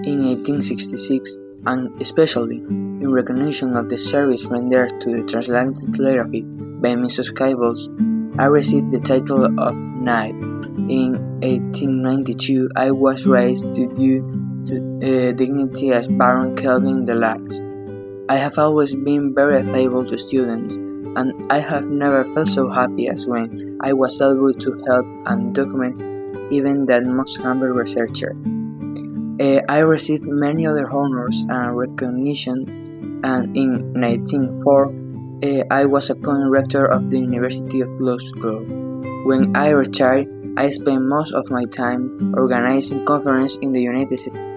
in 1866, and especially in recognition of the service rendered to the transatlantic telegraphy by means of cables, I received the title of Knight. In 1892, I was raised to due dignity as Baron Kelvin Deluxe. I have always been very affable to students, and I have never felt so happy as when I was able to help and document even that most humble researcher. I received many other honors and recognition, and in 1904 I was appointed rector of the University of Glasgow. When I retired, I spent most of my time organizing conferences in the United States.